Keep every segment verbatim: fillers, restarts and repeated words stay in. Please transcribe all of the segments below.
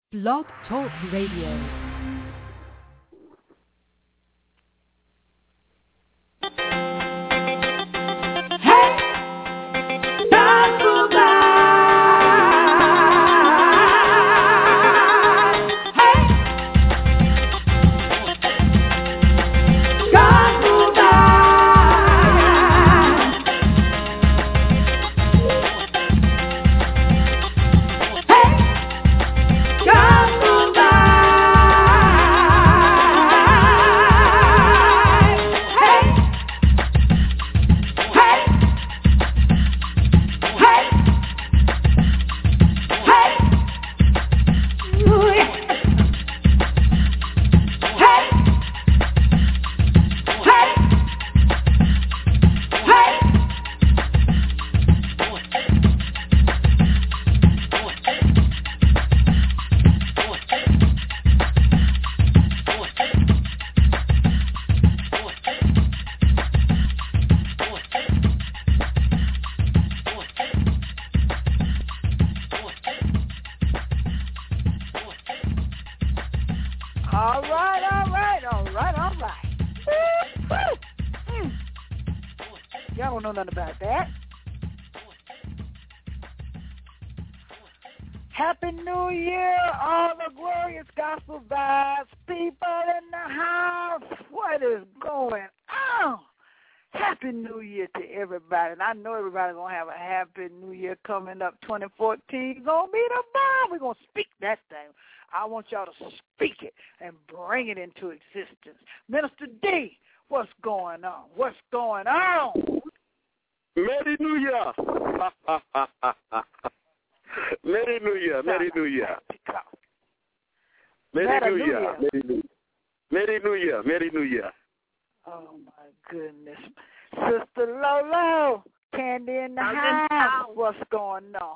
Blog Talk Radio. Coming up twenty fourteen, gonna be the bomb. We're gonna speak that thing. I want y'all to speak it and bring it into existence. Minister D, what's going on? What's going on? Merry New Year. Merry New Year. Merry New Year. Merry New Year. Merry New Year. Merry New Year. Oh my goodness, Sister Lolo. Candy in the I'm house. in the house. What's going on?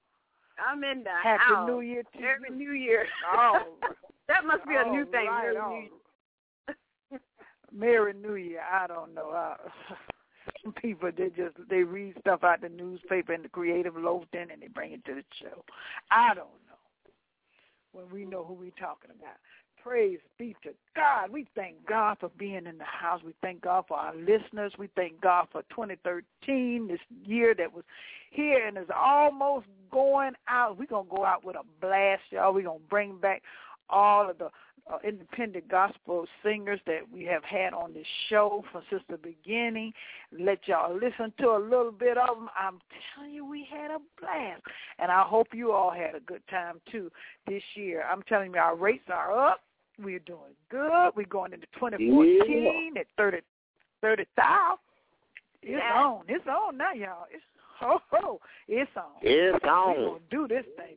I'm in the Happy house. New Year to Happy you. New Year. Oh, that must be a new thing. Right, Merry New Year. Merry New Year. I don't know. Uh, some people, they just, they read stuff out the newspaper and the creative loafing and they bring it to the show. I don't know. When we know who we're talking about. Praise be to God. We thank God for being in the house. We thank God for our listeners. We thank God for twenty thirteen, this year that was here and is almost going out. We're going to go out with a blast, y'all. We're going to bring back all of the uh, independent gospel singers that we have had on this show from since the beginning. Let y'all listen to a little bit of them. I'm telling you, we had a blast. And I hope you all had a good time, too, this year. I'm telling you, our rates are up. We're doing good. We're going into twenty fourteen yeah. at thirty, thirty thousand. It's yeah. on. It's on now, y'all. It's, oh, oh, it's on. It's on. We're going to do this thing.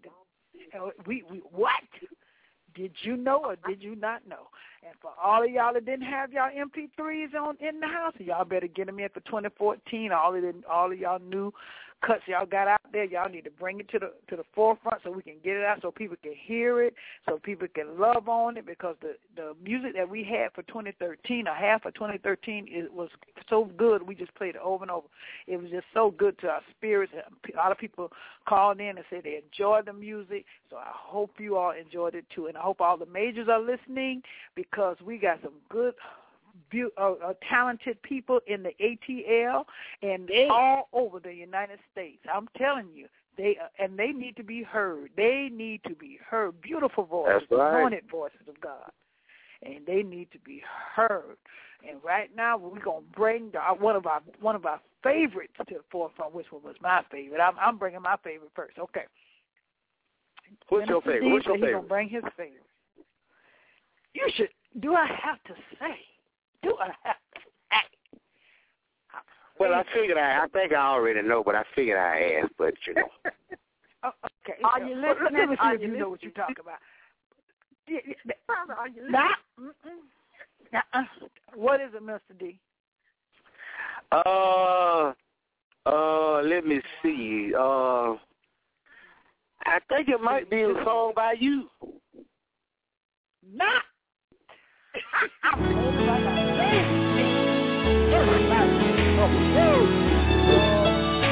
We, we, what? Did you know or did you not know? And for all of y'all that didn't have y'all M P threes on in the house, y'all better get them in for twenty fourteen. All of the, all of y'all new cuts y'all got out there, y'all need to bring it to the to the forefront so we can get it out, so people can hear it, so people can love on it. Because the the music that we had for twenty thirteen, or half of twenty thirteen, it was so good. We just played it over and over. It was just so good to our spirits. A lot of people called in and said they enjoyed the music. So I hope you all enjoyed it too, and I hope all the majors are listening, because we got some good, be- uh, uh, talented people in the A T L and yeah. all over the United States. I'm telling you, they uh, and they need to be heard. They need to be heard. Beautiful voices, right. anointed voices of God, and they need to be heard. And right now, we're gonna bring the, uh, one of our one of our favorites to the forefront, which one was my favorite. I'm, I'm bringing my favorite first. Okay. What's your favorite? What's your favorite? He's favorite? gonna bring his favorite. You should. Do I have to say? Do I have to say? Well, I figured I. I think I already know, but I figured I asked. But you know. oh, okay. Are so, you well, listening? let me see Are if you you know listening? what you're talking about. Yeah, yeah, Are you listening? nah, uh-uh. What is it, Mister D? Uh, uh, let me see. Uh, I think it might be a song by you. Nah. I'm told by Everybody.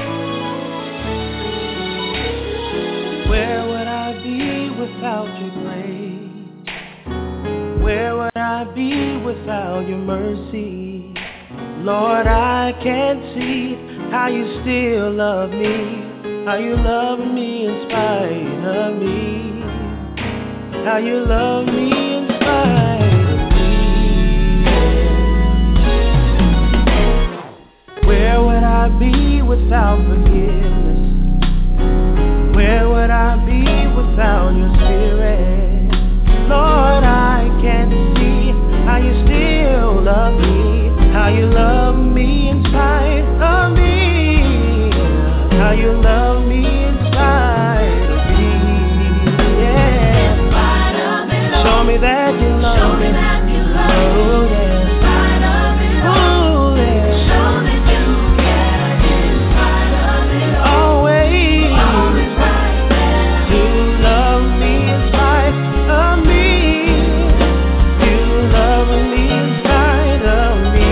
Where would I be without you? way. Where would I be without your mercy? Lord, I can't see how you still love me, how you love me in spite of me, how you love me in spite of me. Where would I be without forgiveness? Where would I be without your spirit? Lord, I can't see how you still love me, how you love me in spite of me, how you love me in spite of me, yeah. In spite of me, Lord. Show me that you love Show me. me. That you love oh, yeah. In spite of me, Lord. Oh, yeah. Show that you care. In spite of me, Lord. Always, always right there. You love me in spite of me. You love me in spite of me.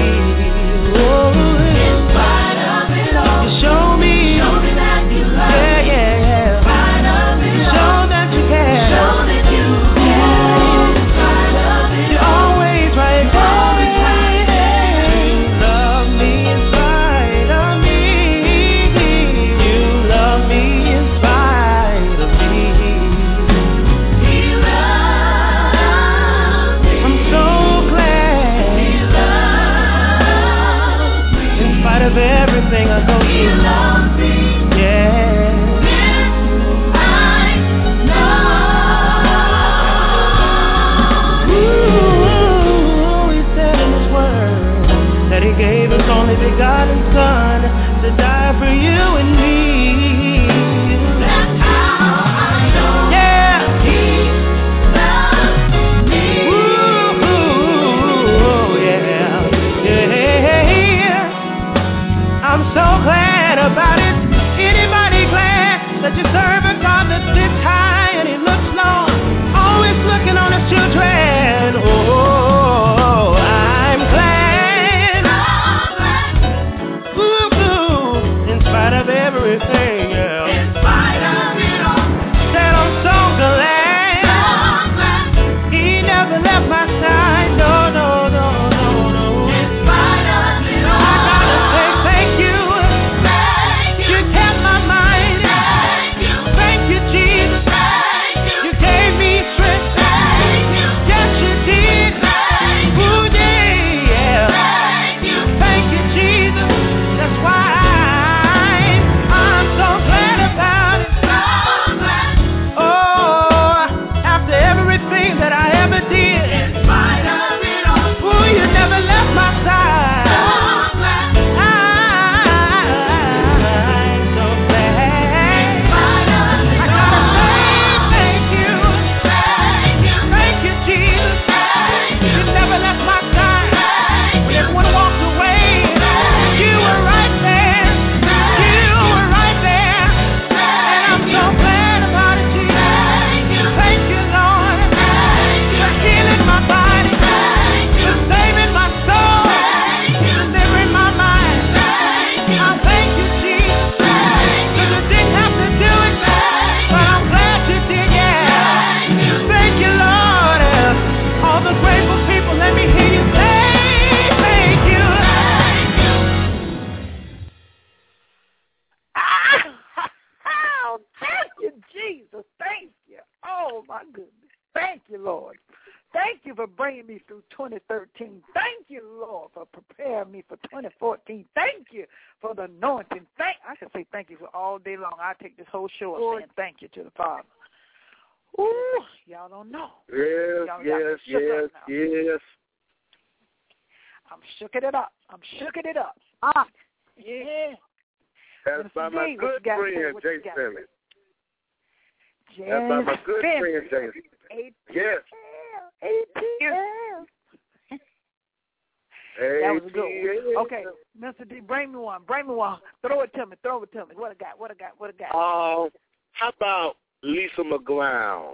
Everything I go through, you love me. Yeah. This I know. Ooh, he said in his word that he gave his only begotten Son to die for you and me. That's how I know. Yeah. He loves me. Ooh, yeah. Yeah. I'm so glad about it. Anybody glad that you serve a God that sits high and he looks low, always looking on his children? Oh, I'm glad. Ooh, ooh, in spite of everything, yeah. In spite of it all. Said I'm so glad. So glad. He never left my side. No, no, no, no, no. In spite of it all. I gotta say thank you. Thank you. You kept my mind. Thank you. Thank you, Jesus. Thank you. You gave me strength. Thank you. Yes, you did. Thank you. Ooh, yeah. Thank you. Thank you, Jesus. That's why I'm so glad about it. So glad. Oh, after everything that I ever did. In spite of it all. Ooh, you never left my side. So glad. I'm so glad. In spite of it all. I gotta say thank you. Thank you. Thank you, Jesus. Thank you. You never left my side. Thank when everyone walked away, thank you were right there. Thank you were right there. And I'm so glad about it, Jesus. Thank you. Thank you, Lord. Thank you. For healing my body. Thank you. For saving my soul. Thank you. Delivering my mind. Thank you. I thank you, Jesus. Thank you. 'Cause you didn't have to do it. Thank but I'm glad you did, yeah. Thank you. Thank you, Lord. All the grateful people, let me hear you say thank you. Thank you. Oh, thank you, Jesus. Thank you. Oh, my goodness. Thank you, Lord. Thank you for bringing me through twenty thirteen. Thank you, Lord, for preparing me for twenty fourteen. Thank you for the anointing. Thank I can say thank you for all day long. I take this whole show of saying thank you to the Father. Ooh, y'all don't know. Yes, Y'all, yes, y'all shook yes, up now. yes. I'm shooking it up. I'm shooking it up. Ah, Yeah. That's by my Today, what good you got to say? friend, What you Jay got? Simmons. Jazz That's by my good Finn. friend, Jay. Yes. A T L. That was a good one. Okay, Mister D, bring me one. Bring me one. Throw it to me. Throw it to me. What I got? What I got? What I got? Uh, how about Lisa McGlown?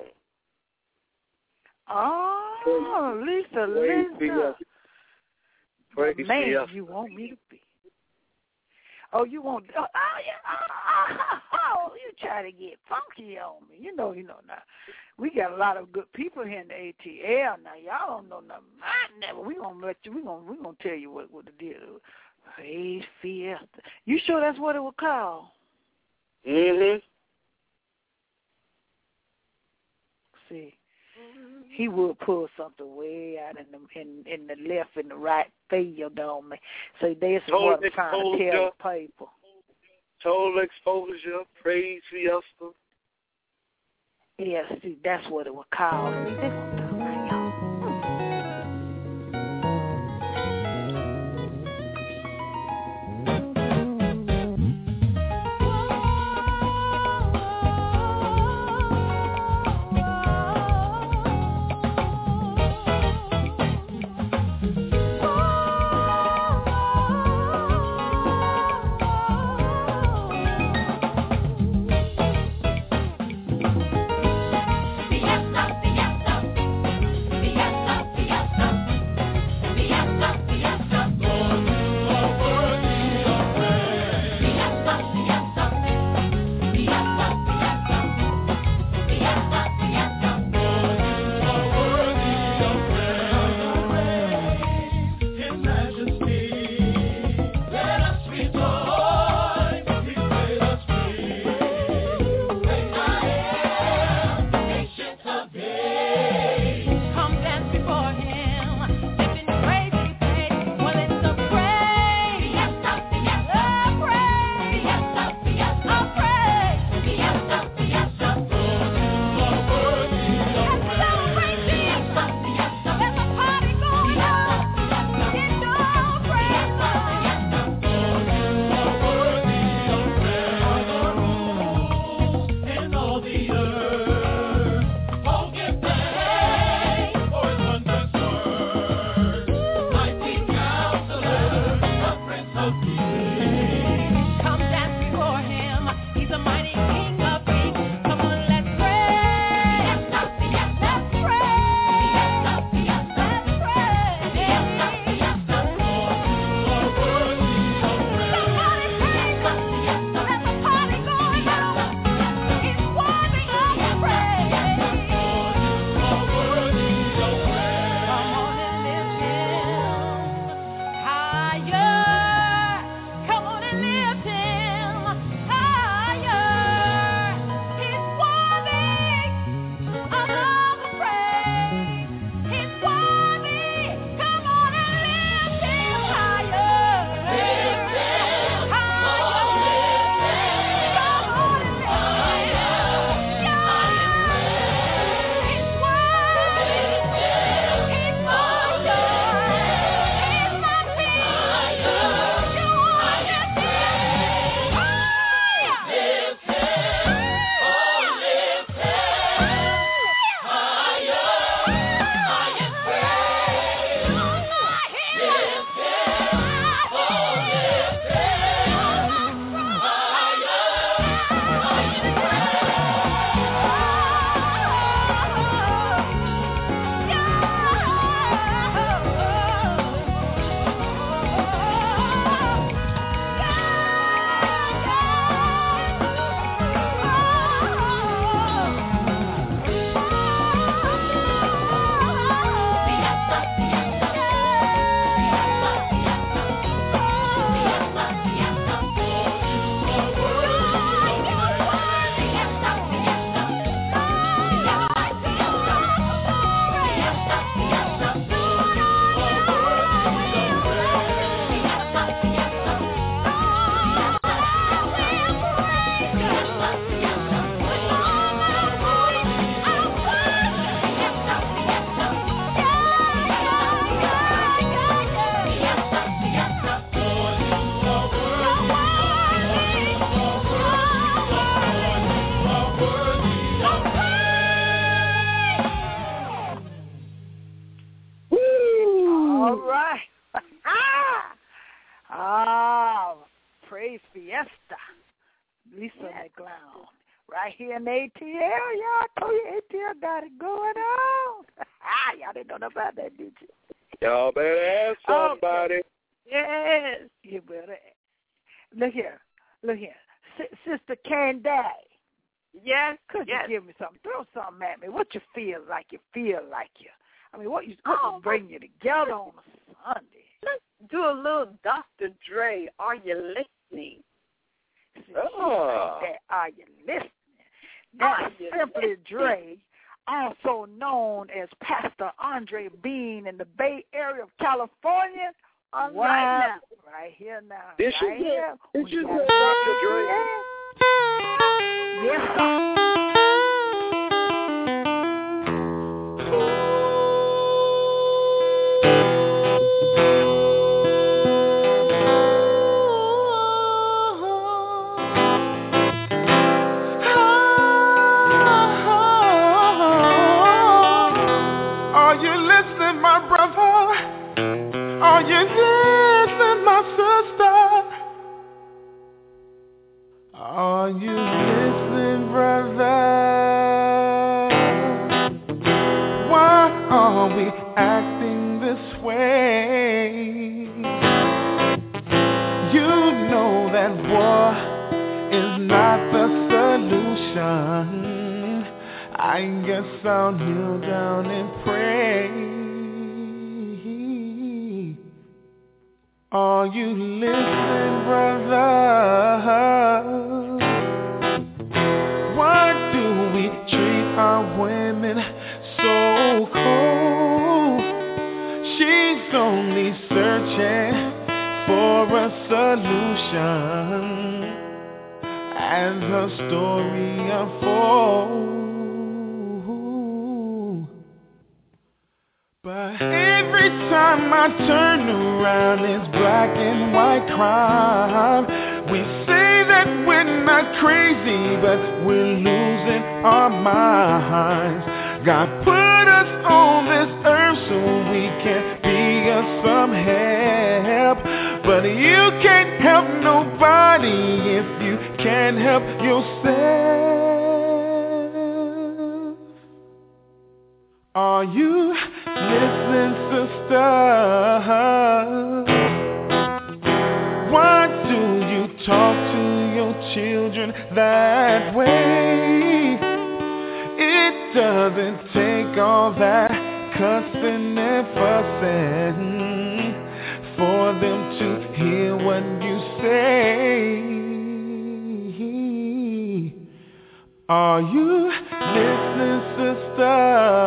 Oh, Lisa, Lisa. The man you want me to be. Oh, you want? Oh, oh yeah. Oh, oh, oh, you try to get funky on me. You know, you know now. We got a lot of good people here in the A T L now. Y'all don't know nothing. I never. We gonna let you. We gonna we gonna tell you what what the deal is. Praise Fiesta. You sure that's what it was called? Mhm. See, he would pull something way out in the in, in the left and the right field on me. So there's what I'm trying to tell the people. Total exposure, praise fiesta. Yes, see, that's what it was called. See, they're gonna talk about y'all. Fiesta. Lisa yes. McGlown. Right here in A T L, y'all. I told you A T L got it going on. Y'all didn't know about that, did you? Y'all better ask somebody. Okay. Yes. You better. Look here. Look here. S- Sister Candace. Yes, Could yes. you give me something? Throw something at me. What you feel like? You feel like you. I mean, what you what Oh, you bring you together on a Sunday? Let's do a little Doctor Dre. Are you listening? Oh. Like that. Are you listening? That's you Simply listening? Dre, also known as Pastor Andre Bean in the Bay Area of California. All wow. right now. Right here now. This right is here. This We is got Doctor Dre. Yes, sir. Are you listening, my brother? Are you listening, my sister? Are you listening, brother? Why are we acting this way? You know that war is not the solution. I guess I'll kneel down and pray. Are you listening, brother? Why do we treat our women so cold? She's only searching for a solution as her story unfolds. But every time I turn around, it's black and white crime. We say that we're not crazy, but we're losing our minds. God put us on this earth so we can be of some help. But you can't help nobody if you can't help yourself. Are you listening, sister? Why do you talk to your children that way? It doesn't take all that cussing and fussing for them to hear what you say. Are you listening, sister?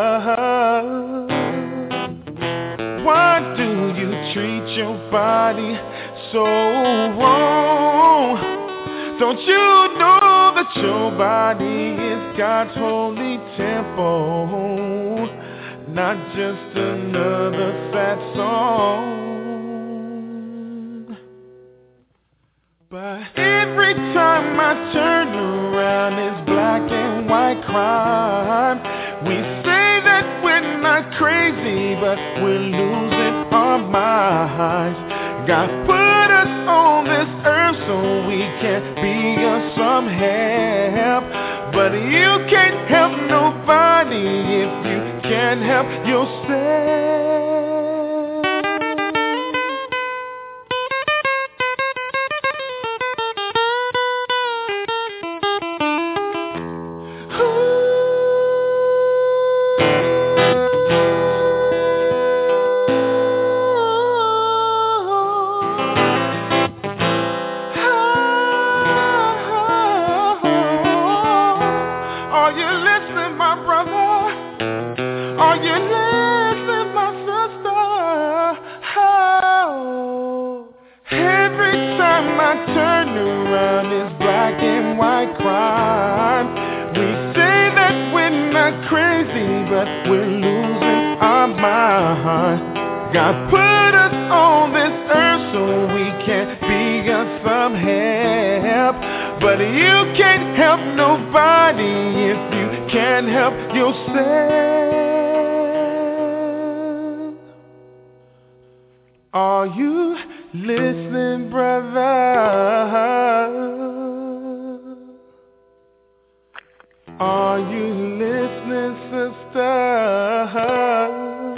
Why do you treat your body so wrong? Don't you know that your body is God's holy temple, not just another sad song? But every time I turn around, it's black and white crime. We say that we're not crazy, but we're losing our minds. God put us on this earth so we can be of some help. But you can't help nobody if you can't help yourself. God put us on this earth so we can be of some help. But you can't help nobody if you can't help yourself. Are you listening, brother? Are you listening, sister?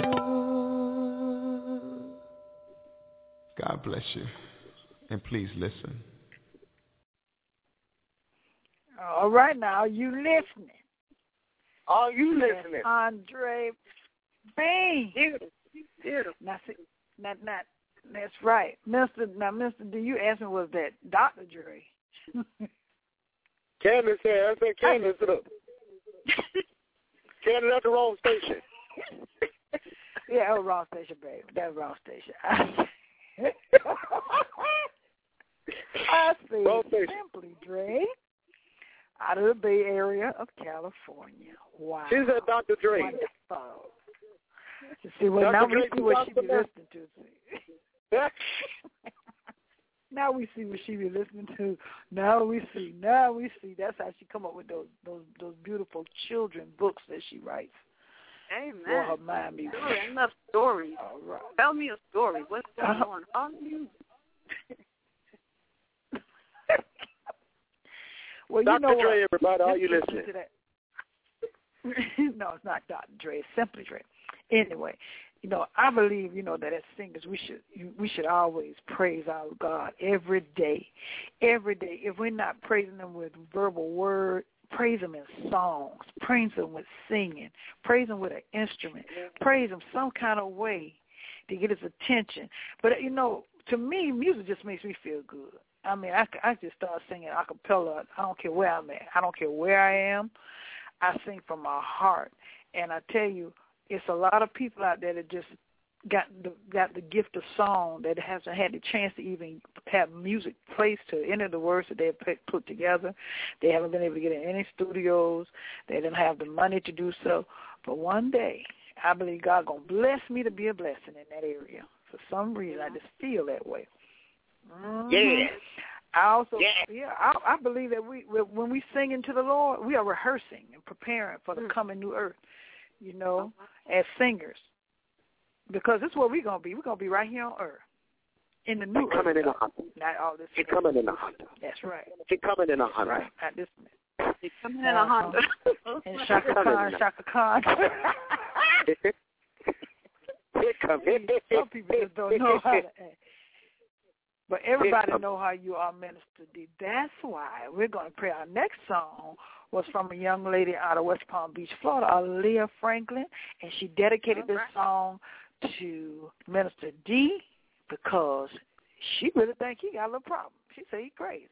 God bless you, and please listen. All right, now, are you listening? Are you listening? Yes, Andre B. Beautiful. Beautiful. Now, see, not, not, that's right. Mister Now, Mister D, you asked me, was that Doctor Dre? Candace said, I said, Candace, look. Candace, that's the wrong station. Yeah, that was wrong station, baby. That was wrong station. I see. Wrong station. Simply Dre, out of the Bay Area of California. Wow. She said Doctor Dre. Wonderful. See, well, now we see what she be listening to. See. Now we see what she be listening to. Now we see. Now we see. That's how she come up with those those those beautiful children books that she writes. Amen. For her mind be. Story. I love stories. All right. Tell me a story. What's going Uh-huh. on? How do you? Well, Doctor you know Dre, what? everybody, are Just you listen listening? to that. No, it's not Doctor Dre. It's Simply Dre. Anyway, you know, I believe, you know, that as singers we should we should always praise our God every day, every day. If we're not praising Him with verbal word, praise Him in songs, praise Him with singing, praise Him with an instrument, praise Him some kind of way to get His attention. But you know, to me, music just makes me feel good. I mean, I, I just start singing a cappella. I don't care where I'm at. I don't care where I am. I sing from my heart. And I tell you, it's a lot of people out there that just got the, got the gift of song that hasn't had the chance to even have music placed to any of the words that they have put together. They haven't been able to get in any studios. They didn't have the money to do so. But one day, I believe God going to bless me to be a blessing in that area. For some reason, I just feel that way. Mm-hmm. Yeah. I also, yeah, yeah I, I believe that we, when we sing into the Lord, we are rehearsing and preparing for the mm. coming new earth, you know, as singers. Because this is where we're going to be. We're going to be right here on earth. In the new coming earth. In a Honda. Not all this. She's coming in a Honda. That's right. She's coming in a Honda. Right. At this minute. She's coming in a Honda. And Shaka Khan, Shaka Khan. Some people just don't know how to act. But everybody know how you are, Minister D. That's why we're going to pray. Our next song was from a young lady out of West Palm Beach, Florida, Aaliyah Franklin, and she dedicated this song to Minister D because she really think he got a little problem. She said he crazy.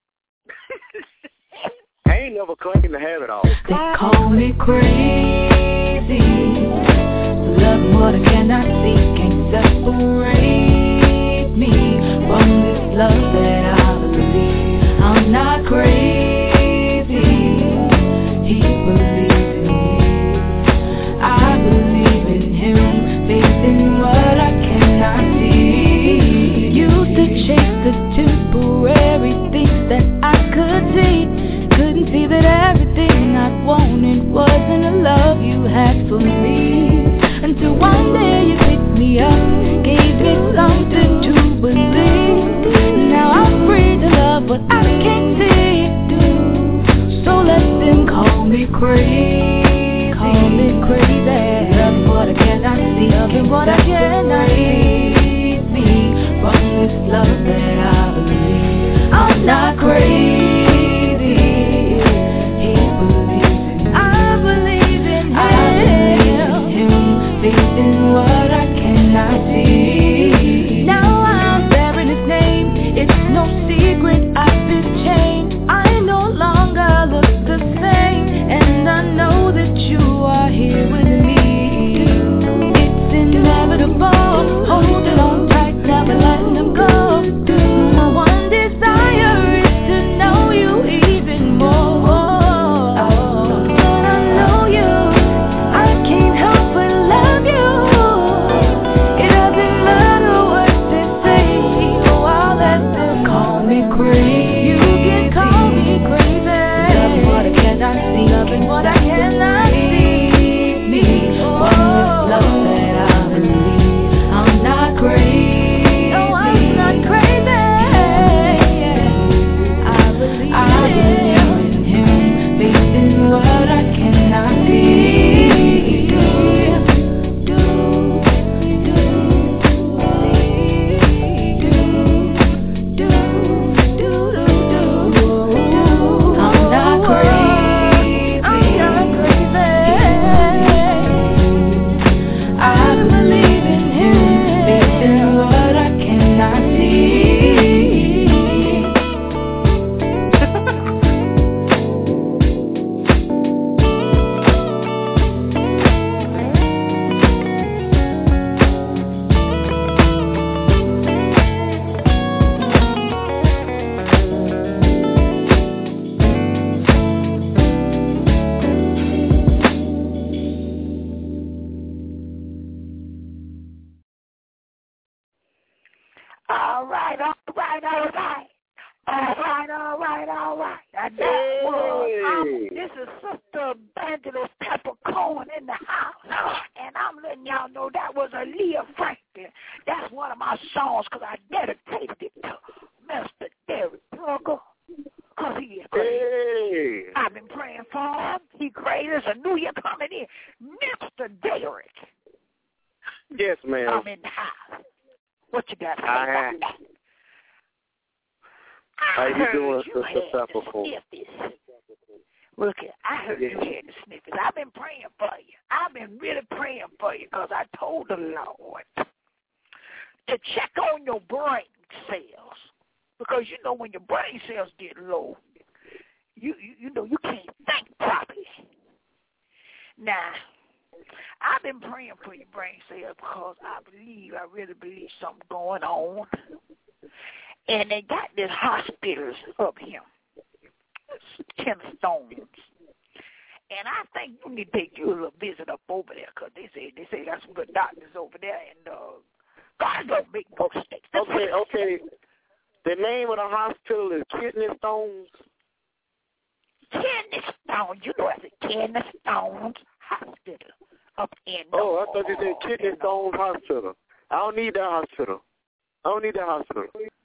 I ain't never claimed to have it all. They call me crazy. Love what I cannot see, can't separate me from this love that I believe. I'm not crazy. He believes in me. I believe in him. Faith in what I cannot see. Used to chase the temporary things that I could see. Couldn't see that everything I wanted wasn't the love you had for me. Until one day you picked me up, gave me something to believe. Now I'm free to love what I can't see. So let them call me crazy, call me crazy. Love what I cannot see, loving what I cannot see. Me from this love that I believe. I'm not crazy. He believes in me. I believe in him. I believe in him. Faith in what I cannot see. Now I'm bearing his name. It's no secret I've been changed. I no longer look the same, and I know that you are here with me. It's inevitable. Hold it on tight, never letting him go. All right, all right, all right. All right, all right, all right. And that was, I'm, this is Sister Evangelist Peppercorn in the house. And I'm letting y'all know that was Aaliyah Franklin. That's one of my songs because I dedicated it to Mister Derek Plugger. Because he is crazy. Hey. I've been praying for him. He crazy. There's a new year coming in. Mister Derek. Yes, ma'am. I'm in the house. What you got to say I, about that? How you doing, you Sister Peppercorn? Look, I heard yeah. you had the sniffers. I've been praying for you. I've been really praying for you because I told the Lord to check on your brain cells. Because, you know, when your brain cells get low, you, you, you know, you can't think properly. Now, I've been praying for your brain cells because I believe, I really believe something going on. And they got this hospitals up here, ten stones. And I think you need to take you a little visit up over there because they say they say got some good doctors over there, and uh, God don't make no mistakes. Okay, okay. The name of the hospital is Kidney Stones. Kidney Stones. You know it's a Kidney Stones Hospital up in. Oh, I thought you said Kidney Stones Hospital. I don't need that hospital. I don't need that hospital.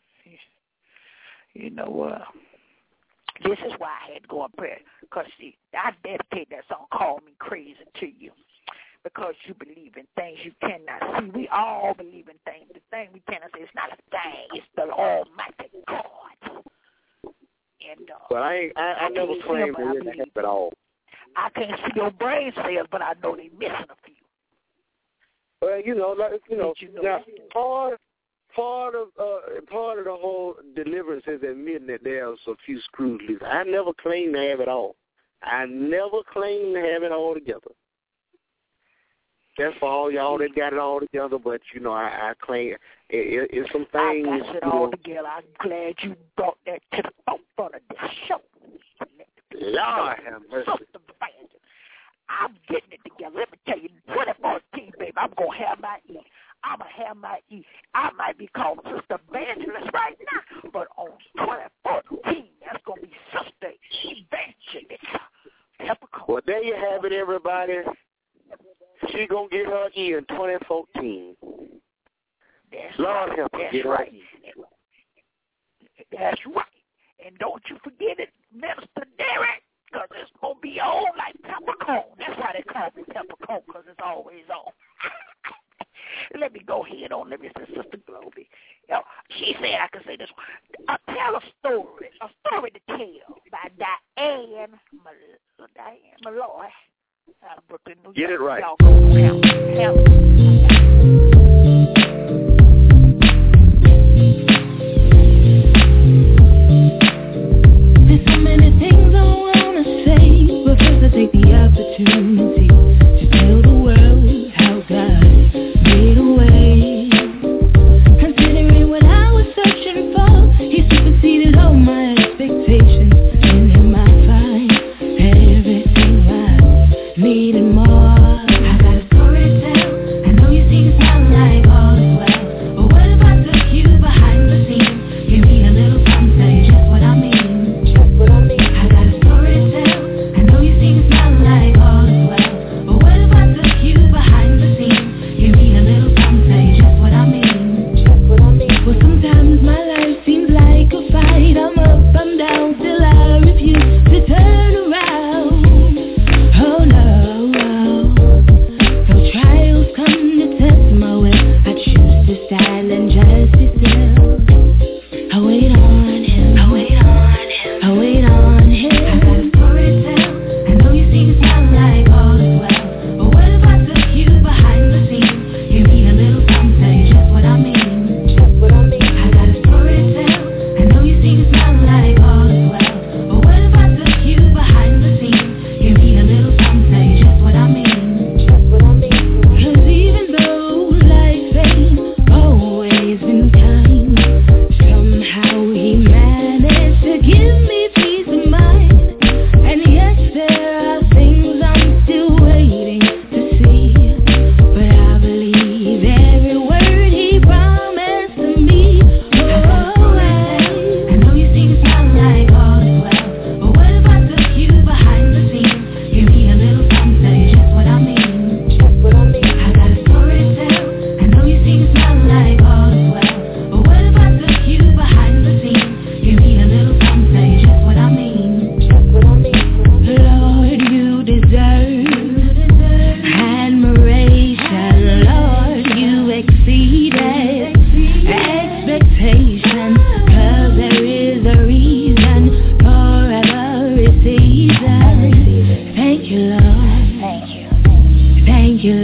You know what? Uh, this is why I had to go in prayer. Because, see, I dedicate that song, Call Me Crazy, to you. Because you believe in things you cannot see. We all believe in things. The thing we cannot see, it's not a thing. It's the Almighty God. And, uh, but I ain't, I, I, I never claimed to hear that at all. I can't see your brain cells, but I know they're missing a few. Well, you know, like, you know, you know now, part, part of uh, part of the whole deliverance is admitting that there's a few screws loose. I never claimed to have it all. I never claimed to have it all together. That's for all y'all that got it all together, but, you know, I, I claim it, it, it's some things. I got it all know, together. I'm glad you brought that to the front of the show. Lord have mercy. I'm getting it together. Let me tell you, twenty fourteen, baby, I'm going to have my E. I'm going to have my E. I might be called Sister Evangelist right now, but on twenty fourteen, that's going to be Sister Evangelist. Peppercorn. Well, there you have it, everybody. She going to get her E in twenty fourteen. That's Lord right. help her That's get right. right. That's right. And don't you forget it, Minister Derek, because it's going to be on like peppercorn. That's why they call me peppercorn, because it's always on. Let me go ahead on. Let me say, Sister Globey. You know, she said I could say this one. Uh, tell a story, a story to tell by Diane, Mal- Diane Malloy. Out of Brooklyn, New York. Get it right. Y'all go help, help. Take the opportunity to tell the world how God made a way. Considering what I was searching for, He superseded all my expectations. In Him I find everything I need and more. I got a story to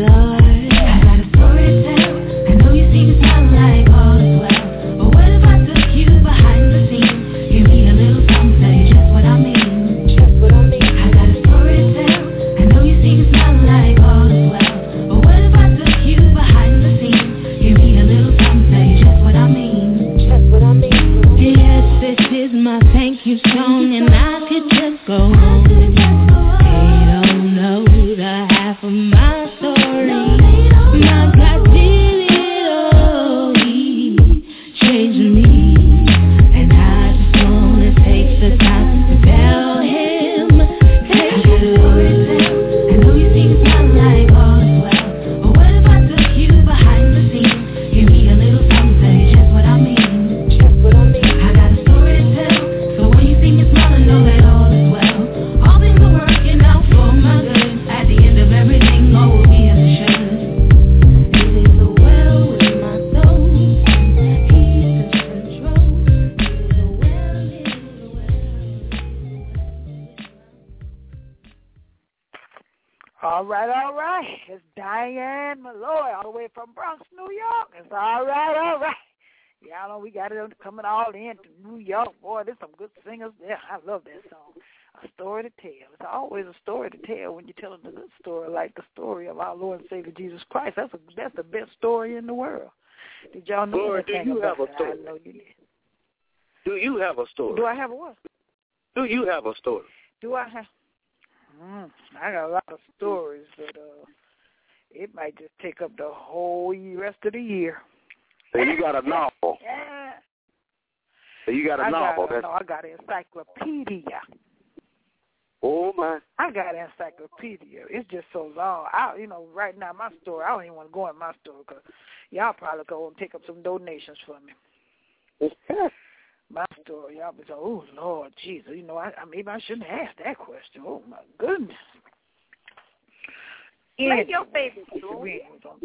Lord. I got a story to tell. I know you see me smiling like all is well. But what if I took you behind the scenes? Give me a little something, tell you just what I mean. Just what I mean. I got a story to tell. I know you see me smiling like all is well. But what if I took you behind the scenes? Give me a little something, tell you just what I mean. Just what I mean. Yes, this is my thank you song, and I could just go on. They don't know the half of my story. My God did it all. He changed me, and I just wanna take the time to tell him. Take it away. I know you see me smiling like all is well. But what if I took you behind the scenes? Give me a little something, tell you just what I mean. Just what I mean. I got a story to tell, so when you see me smiling, know that all is well. All things are working out for my good. At the end of everything, all will be as it should. It is so well with my soul. He's in control. It is so well, it is so well. All right, all right. It's Diane Malloy all the way from Bronx, New York. It's all right, all right. Y'all know we got it coming all in to New York. Boy, there's some good singers there. I love that song. A story to tell. It's always a story to tell when you're telling a good story, like the story of our Lord and Savior Jesus Christ. That's a, that's the best story in the world. Did y'all know Lord, anything do you about have a that? story? I know you did. Do you have a story? Do I have a what? Do you have a story? Do I have? Mm, I got a lot of stories, but uh, it might just take up the whole rest of the year. So you got a novel. Yeah. So you got a I novel. got, no, I got an encyclopedia. Oh, my. I got an encyclopedia. It's just so long. I, you know, right now my story, I don't even want to go in my story because y'all probably go and take up some donations for me. My story, y'all be saying, oh, Lord Jesus, you know, I, I maybe I shouldn't ask that question. Oh, my goodness. Play your favorite story.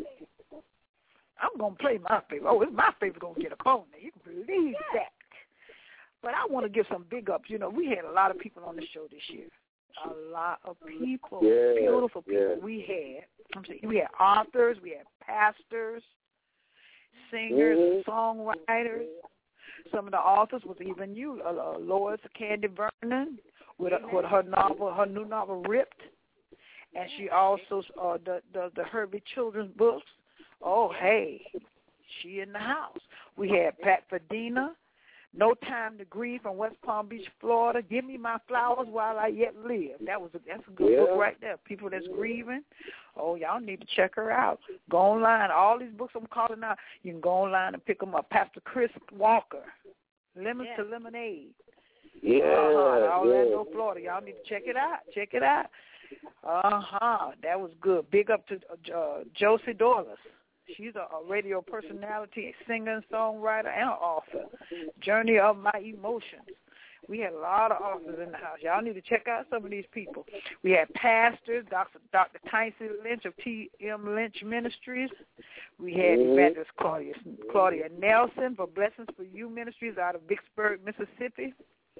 I'm going to play my favorite. Oh, it's my favorite going to get up on there. You can believe Yeah. that. But I want to give some big ups. You know, we had a lot of people on the show this year. A lot of people, Yeah, beautiful people. yeah. We had, I'm saying, we had authors, we had pastors, singers, Mhm. songwriters. Some of the authors was even you, uh, Lois Candy Vernon, with, a, with her novel, her new novel, Ripped. And she also uh, does the, the Herbie children's books. Oh, hey, she in the house. We had Pat Fadena, No Time to Grieve from West Palm Beach, Florida. Give Me My Flowers While I Yet Live. That was a, that's a good Yeah. book right there. People that's grieving. Oh, y'all need to check her out. Go online. All these books I'm calling out, you can go online and pick them up. Pastor Chris Walker, Lemons Yeah. to Lemonade. Yeah, Uh-huh. Orlando, yeah. Florida. Y'all need to check it out. Check it out. Uh-huh. That was good. Big up to uh, Josie Dorless. She's a, a radio personality, a singer, and songwriter, and an author. Journey of My Emotions. We had a lot of authors in the house. Y'all need to check out some of these people. We had pastors, Doctor Doctor Tyson Lynch of T M Lynch Ministries. We had Mhm. Evangelist Claudia, Claudia Nelson for Blessings for You Ministries out of Vicksburg, Mississippi.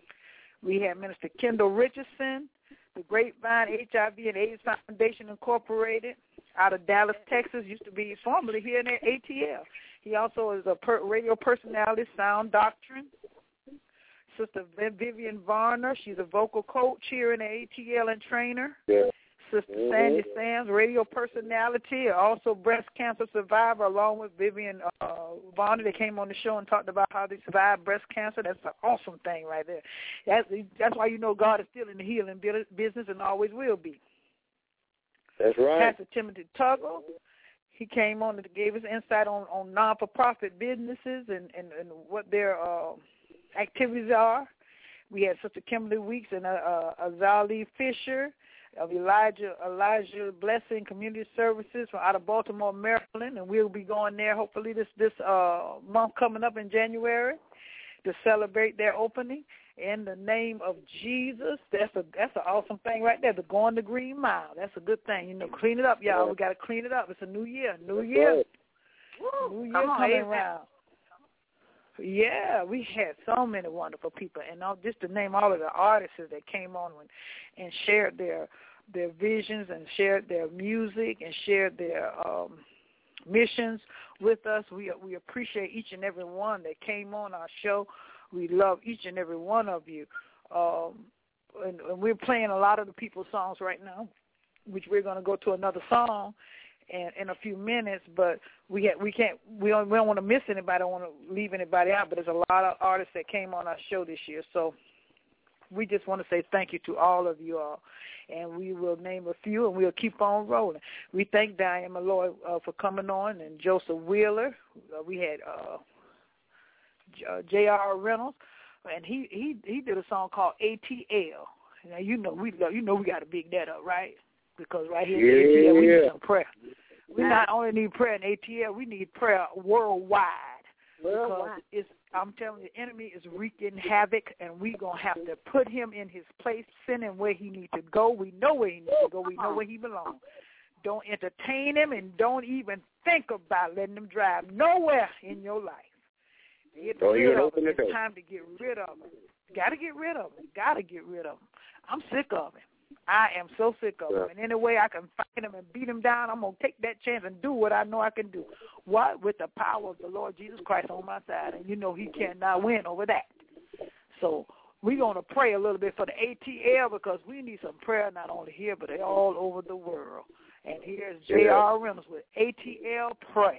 We had Minister Kendall Richardson, the Grapevine H I V and AIDS Foundation Incorporated, out of Dallas, Texas, used to be formerly here in A T L. He also is a per- radio personality, Sound Doctrine. Sister Vivian Varner, she's a vocal coach here in the A T L and trainer. Yeah. Sister Mhm. Sandy Sands, radio personality, also breast cancer survivor, along with Vivian uh, Varner. They came on the show and talked about how they survived breast cancer. That's an awesome thing right there. That's, that's why you know God is still in the healing business and always will be. That's right. Pastor Timothy Tuggle, he came on and gave us insight on, on non-for-profit businesses and, and, and what their uh, activities are. We had Sister Kimberly Weeks and uh, uh, Azali Fisher of Elijah Elijah Blessing Community Services from out of Baltimore, Maryland, and we'll be going there hopefully this this uh, month coming up in January to celebrate their opening. In the name of Jesus, that's a that's an awesome thing right there. The going the green mile, that's a good thing. You know, clean it up, y'all. We got to clean it up. It's a new year, new That's year, right. new year Come on, coming amen. around. Yeah, we had so many wonderful people, and all, just to name all of the artists that came on and, and shared their their visions and shared their music and shared their um, missions with us. We we appreciate each and every one that came on our show. We love each and every one of you. Um, and, and we're playing a lot of the people's songs right now, which we're going to go to another song in, in a few minutes. But we ha- we can't we don't, we don't want to miss anybody. Don't want to leave anybody out. But there's a lot of artists that came on our show this year, so we just want to say thank you to all of you all. And we will name a few, and we'll keep on rolling. We thank Diane Malloy uh, for coming on, and Joseph Wheeler. Uh, we had uh, J R Reynolds, and he, he he did a song called A T L. Now you know we love, you know we got to big that up, right? Because right here in yeah, A T L we yeah. need some prayer. We not only need prayer in A T L, we need prayer worldwide. Because it's, I'm telling you, the enemy is wreaking havoc, and we're going to have to put him in his place, send him where he needs to go. We know where he needs to go. We know where he belongs. Don't entertain him, and don't even think about letting him drive nowhere in your life. Get Don't rid even of open him. the It's door. time to get rid of him. Got to get rid of him. Got to get rid of him. I'm sick of him. I am so sick of him. And any way I can fight him and beat him down, I'm going to take that chance and do what I know I can do. What? With the power of the Lord Jesus Christ on my side. And you know he cannot win over that. So we're going to pray a little bit for the A T L because we need some prayer not only here but all over the world. And here's J R Reynolds with A T L Pray.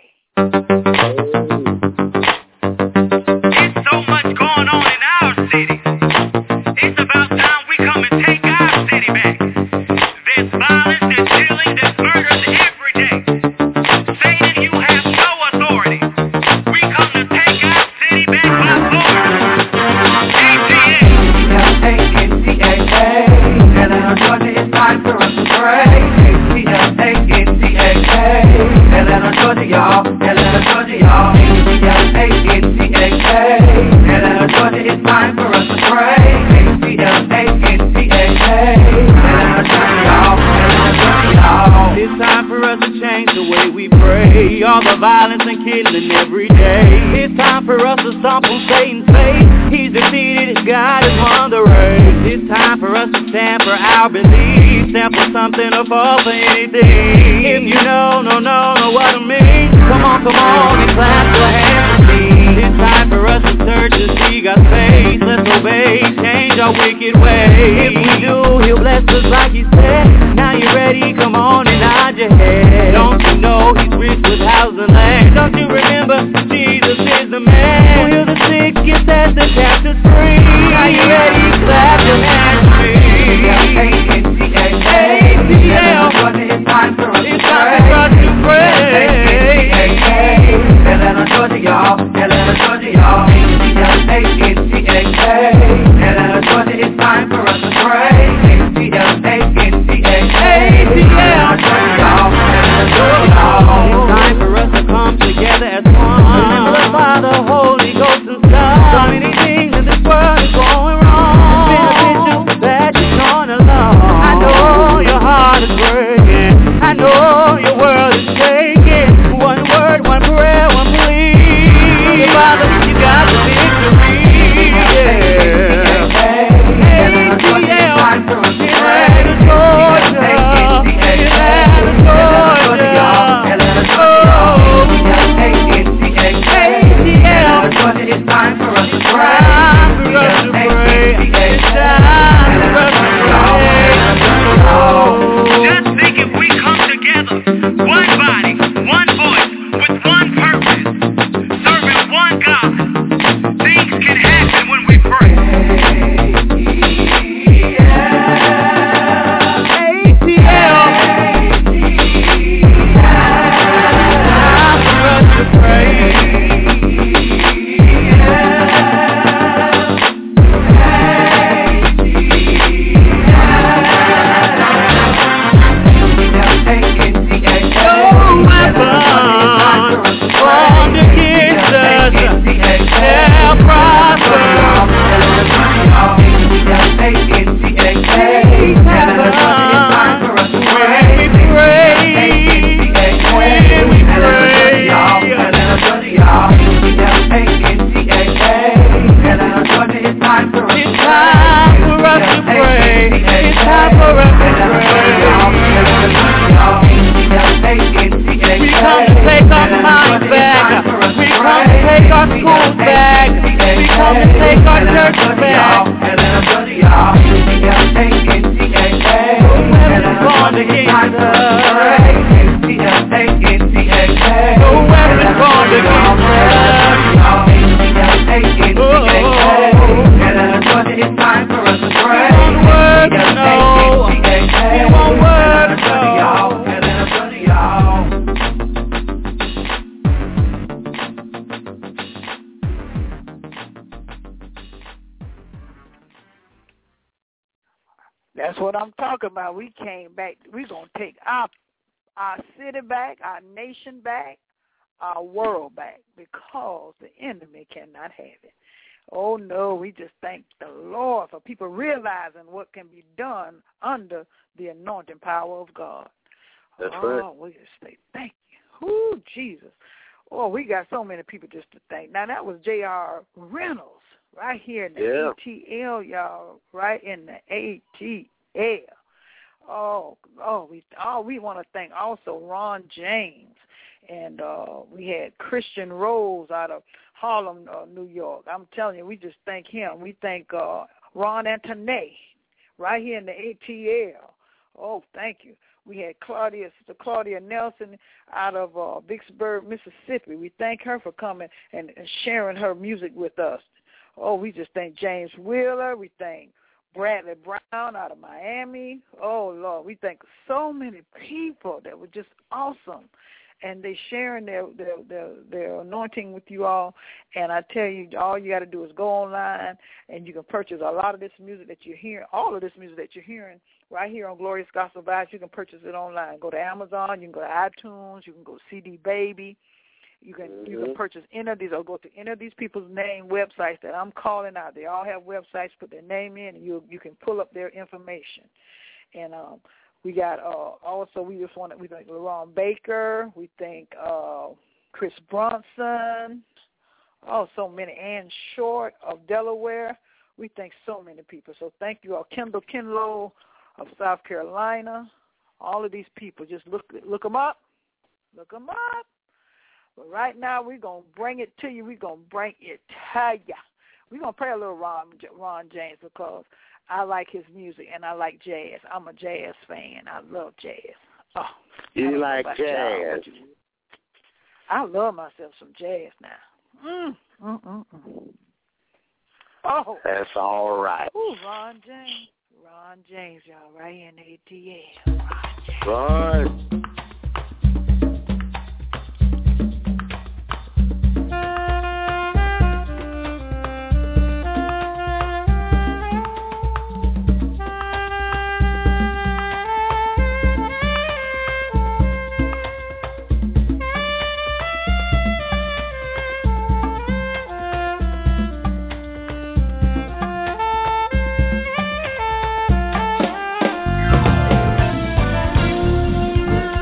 There's so much going on in our city. It's about time we come and take our city back. There's violence, there's killing, there's murders every day. Satan, you have no authority. We come to take our city back by force. A T A. Atlanta, Georgia, it's time for us to pray. A T L A N T A K. Atlanta, Georgia, y'all. Atlanta, Georgia, y'all. A T L A N T A K. Atlanta, Georgia, it's time for us to pray. A T L A N T A K. Atlanta, Georgia, y'all. Atlanta, Georgia, y'all. It's time for us to change the way we pray. All the violence and killing every day. It's time for us to stomp on Satan's face. He's defeated, God has won the race. It's time for us to stand for our beliefs. Stand for something or fall for anything. If you know, no, no, know what I mean, come on, come on and clap your hands with me. It's time for us to search and see God's face. Let's obey, change our wicked ways. If we do, he'll bless us like he said. Now you ready? Come on and nod your head. Don't you know he's rich with house and land? Don't you remember Jesus is the man? Heal the sick, get set the captives free. Now you ready? Clap your hands with me. A N T A K. It's time for us to pray. A N T A K. Atlanta, Georgia, y'all. Atlanta, Georgia, y'all. A N T A K. Atlanta, Georgia, it's time for us to pray. A T L A N T A K. Atlanta, Georgia, y'all. Atlanta, Georgia, y'all. It's time for us to That's what I'm talking about. We came back. We're going to take our, our city back, our nation back, our world back, because the enemy cannot have it. Oh, no, we just thank the Lord for people realizing what can be done under the anointing power of God. That's oh, right. We just say thank you. Ooh, Jesus. Oh, we got so many people just to thank. Now, that was J R Reynolds right here in the Yeah. A T L, y'all, right in the A T L. Oh, oh, we oh we want to thank also Ron James, and uh, we had Christian Rose out of Harlem, uh, New York. I'm telling you, we just thank him. We thank uh, Ron Antonet right here in the A T L. Oh, thank you. We had Claudia, Sister Claudia Nelson out of uh, Vicksburg, Mississippi. We thank her for coming and, and sharing her music with us. Oh, we just thank James Wheeler. We thank Bradley Brown out of Miami. Oh, Lord, we thank so many people that were just awesome. And they sharing their, their, their, their anointing with you all. And I tell you, all you got to do is go online, and you can purchase a lot of this music that you're hearing, all of this music that you're hearing right here on Glorious Gospel Vibes. You can purchase it online. Go to Amazon. You can go to iTunes. You can go to C D Baby. You can mm-hmm. you can purchase any of these, or go to any of these people's name websites that I'm calling out. They all have websites. Put their name in, and you you can pull up their information. And um, we got uh, also we just want to we thank LaRon Baker. We thank uh, Chris Bronson. Oh, so many. Ann Short of Delaware. We thank so many people. So thank you all. Kendall Kinlow of South Carolina. All of these people, just look look them up. Look them up. But right now, we're going to bring it to you. We're going to bring it to you. We're going to play a little Ron, Ron James, because I like his music, and I like jazz. I'm a jazz fan. I love jazz. Oh, you like jazz? You, I love myself some jazz now. Mm, mm, mm, mm. Oh. That's all right. Ooh, Ron James. Ron James, y'all, right here in the A T L. Right. Ron James. Thank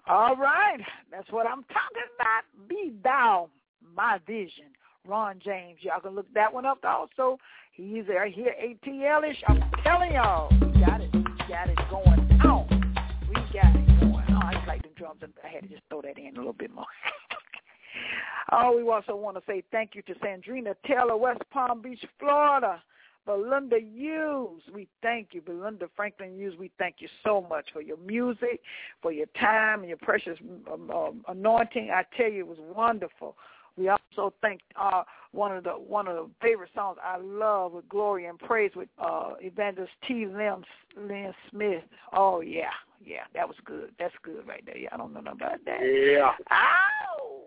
All right. That's what I'm talking about. Be thou my vision. Ron James. Y'all can look that one up also. He's there here, A T L-ish. I'm telling y'all, we got it. We got it going on. We got it going on. I just like them drums. I had to just throw that in a little bit more. Oh, we also want to say thank you to Sandrina Taylor, West Palm Beach, Florida. Belinda Hughes, we thank you. Belinda Franklin Hughes, we thank you so much for your music, for your time, and your precious um, um, anointing. I tell you, it was wonderful. We also thank uh, one of the one of the favorite songs I love with Glory and Praise with uh, Evangelist T. Lynn, Lynn Smith. Oh, yeah, yeah, that was good. That's good right there. Yeah, I don't know nothing about that. Yeah. Ow!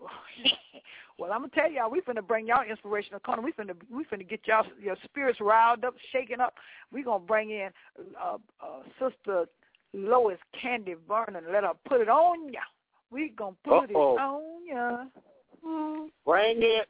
Well, I'm gonna tell y'all, we finna bring y'all inspirational corner. We finna we finna get y'all your spirits riled up, shaken up. We gonna bring in uh, uh, Sister Lois Candy Vernon. Let her put it on ya. We gonna put Uh-oh. it on ya. Mm. Bring it.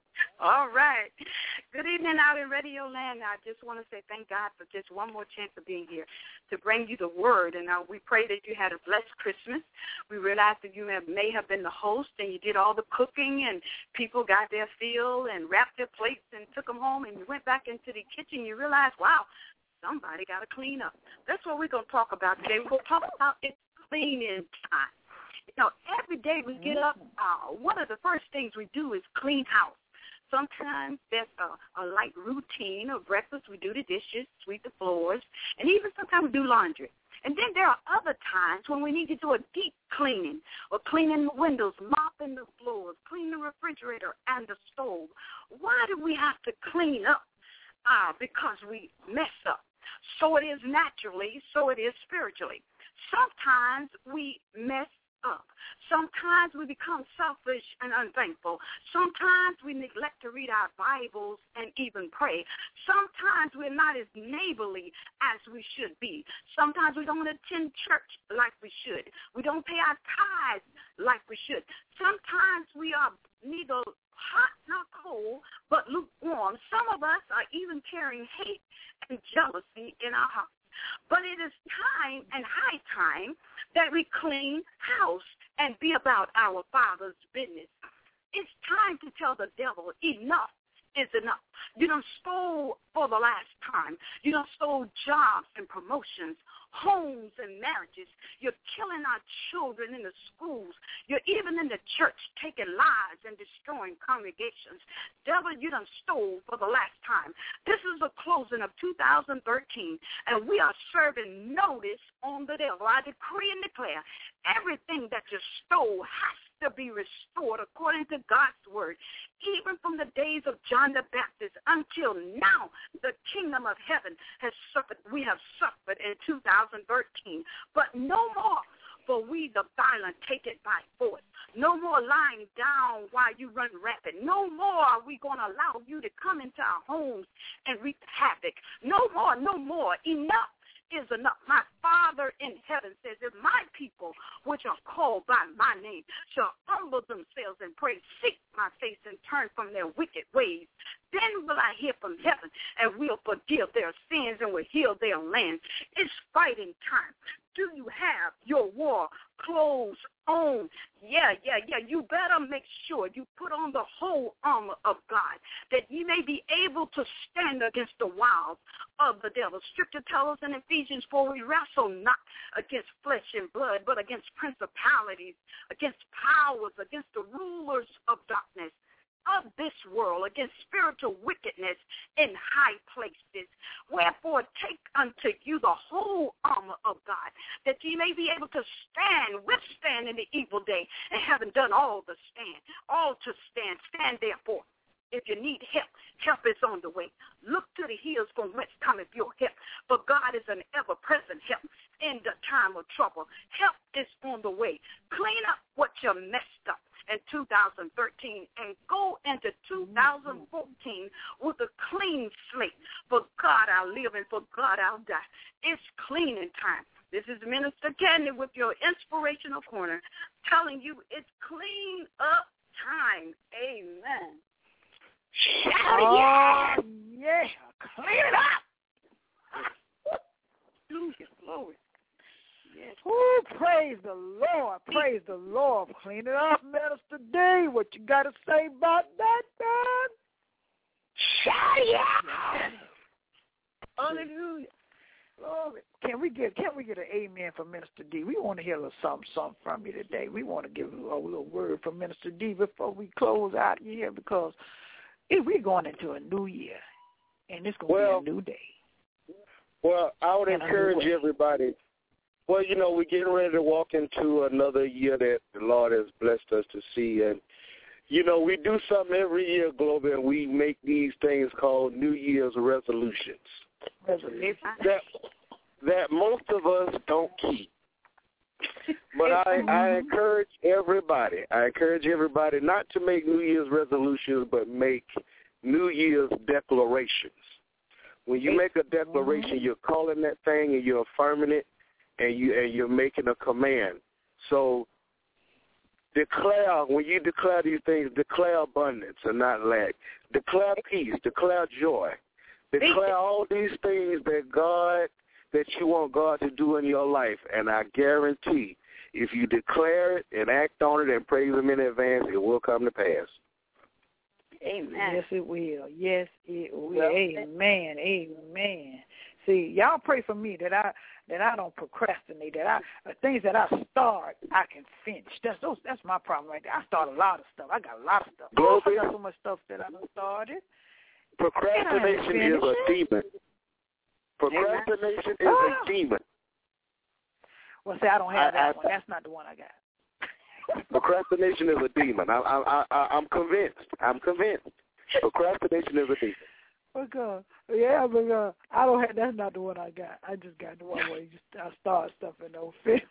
All right. Good evening out in Radio Land. I just want to say thank God for just one more chance of being here to bring you the word. And uh, we pray that you had a blessed Christmas. We realize that you have, may have been the host and you did all the cooking and people got their fill and wrapped their plates and took them home and you went back into the kitchen. You realized, wow, somebody got to clean up. That's what we're going to talk about today. We're going to talk about it's cleaning time. You know, every day we get up, uh, one of the first things we do is clean house. Sometimes there's a, a light routine of breakfast. We do the dishes, sweep the floors, and even sometimes we do laundry. And then there are other times when we need to do a deep cleaning or cleaning the windows, mopping the floors, cleaning the refrigerator and the stove. Why do we have to clean up? Uh, because we mess up. So it is naturally, so it is spiritually. Sometimes we mess up. Sometimes we become selfish and unthankful. Sometimes we neglect to read our Bibles and even pray. Sometimes we're not as neighborly as we should be. Sometimes we don't attend church like we should. We don't pay our tithes like we should. Sometimes we are neither hot nor cold, but lukewarm. Some of us are even carrying hate and jealousy in our hearts. But it is time and high time that we clean house and be about our Father's business. It's time to tell the devil enough is enough. You done stole for the last time. You done stole jobs and promotions, homes and marriages. You're killing our children in the schools. You're even in the church taking lives and destroying congregations. Devil, you done stole for the last time. This is the closing of two thousand thirteen, and we are serving notice on the devil. I decree and declare everything that you stole has to be restored according to God's word. Even from the days of John the Baptist until now, the kingdom of heaven has suffered. We have suffered in two thousand thirteen, but no more for we the violent take it by force. No more lying down while you run rapid. No more are we going to allow you to come into our homes and wreak havoc. No more, no more. Enough is enough. My Father in heaven says, if my people, which are called by my name, shall humble themselves and pray, seek my face and turn from their wicked ways, then will I hear from heaven and will forgive their sins and will heal their land. It's fighting time. Do you have your war clothes on? Yeah, yeah, yeah. You better make sure you put on the whole armor of God that you may be able to stand against the wiles of the devil. Scripture tells us in Ephesians four, we wrestle not against flesh and blood, but against principalities, against powers, against the rulers of darkness of this world, against spiritual wickedness in high places. Wherefore take unto you the whole armor of God, that ye may be able to stand, withstand in the evil day, and having done all to stand, all to stand, stand therefore. If you need help, help is on the way. Look to the hills from whence cometh your help, for God is an ever-present help in the time of trouble. Help is on the way. Clean up what you messed up in two thousand thirteen and go into two thousand fourteen with a clean slate. For God I'll live and for God I'll die. It's cleaning time. This is Minister Candy with your inspirational corner telling you it's clean up time. Amen. Oh, yeah. Clean it up. Hallelujah. Glory. Yes. Woo, Praise the Lord. Praise the Lord. Clean it up, Minister D. What you got to say about that, man? Shut up. Hallelujah. Glory. Can we get can we get an amen from Minister D? We want to hear a little something, something from you today. We want to give you a little word from Minister D before we close out here, because if we're going into a new year, and it's going to well, be a new day. Well, I would encourage everybody. Well, you know, we're getting ready to walk into another year that the Lord has blessed us to see. And, you know, we do something every year, Global, and we make these things called New Year's resolutions. Resolutions. That, that most of us don't keep. But I, I encourage everybody, I encourage everybody not to make New Year's resolutions, but make New Year's declarations. When you make a declaration, you're calling that thing and you're affirming it, and you and you're making a command. So declare, when you declare these things, declare abundance and not lack. Declare peace, declare joy. Declare all these things that God, that you want God to do in your life. And I guarantee, if you declare it and act on it and praise Him in advance, it will come to pass. Amen. Yes, it will. Yes, it will. Well, Amen. Amen. See, y'all pray for me that I that I don't procrastinate. That I uh, things that I start, I can finish. That's those. That's my problem right there. I start a lot of stuff. I got a lot of stuff. Oh, I got so much stuff that I done started. Procrastination is a demon. Procrastination is oh. a demon. Well, see, I don't have I, that I, one. That's not the one I got. Procrastination is a demon. I, I, I, I'm convinced. I'm convinced. Procrastination is a demon. Because, yeah, because I don't have, that's not the one I got. I just got the one where you just, I start stuff and don't fit.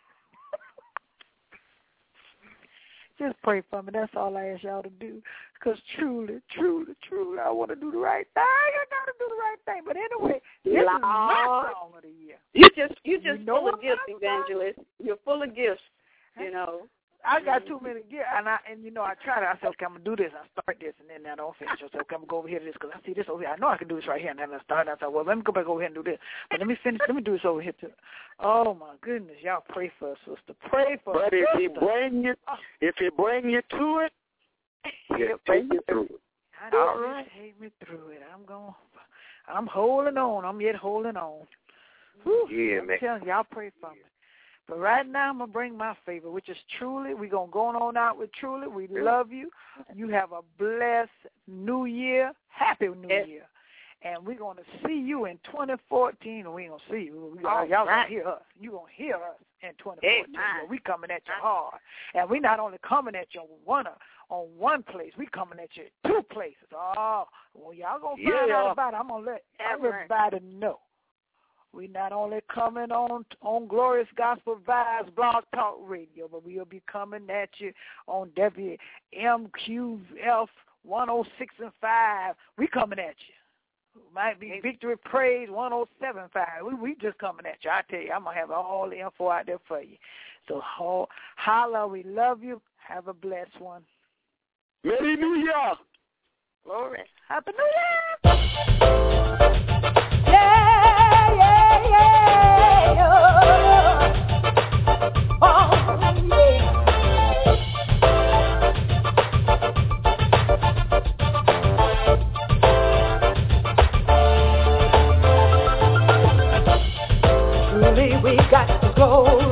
Just pray for me. That's all I ask y'all to do. Because truly, truly, truly, I want to do the right thing. I got to do the right thing. But anyway, this Lord. is my song of the year. You just, you just you know full of gifts, Evangelist. You're full of gifts, you know. I got too many gifts, and I and you know I try to. I said, okay, I'm gonna do this. I start this, and then I don't finish. I said, okay, I'm gonna go over here to this because I see this over here. I know I can do this right here, and then I start. I said, well, let me go back over here and do this. But let me finish. Let me do this over here too. Oh my goodness, y'all pray for us, sister. Pray for us. But if He bring you, if He bring you to it, He'll take you through it. I know All right. Take me through it. I'm going. I'm holding on. I'm yet holding on. Whew. Yeah, I'm man. telling y'all, pray for me. But right now, I'm going to bring my favorite, which is Truly. We're going to go on out with Truly. We love you. You have a blessed new year. Happy new yes. year. And we're going to see you in twenty fourteen. We ain't going to see you. We, y'all y'all going to hear us. You're going to hear us in twenty fourteen. Hey, we coming at you hard. And we're not only coming at you on one, on one place. We coming at you two places. Oh, well, y'all going to find yeah. out about it. I'm going to let everybody know. We not only coming on on Glorious Gospel Vibes Blog Talk Radio, but we'll be coming at you on W M Q F one oh six and five. We coming at you. Might be Victory Praise one oh seven point five. We we just coming at you. I tell you, I'm gonna have all the info out there for you. So ho- holla, we love you. Have a blessed one. Merry New Year. Glory. Happy New Year. Yeah. We got to go.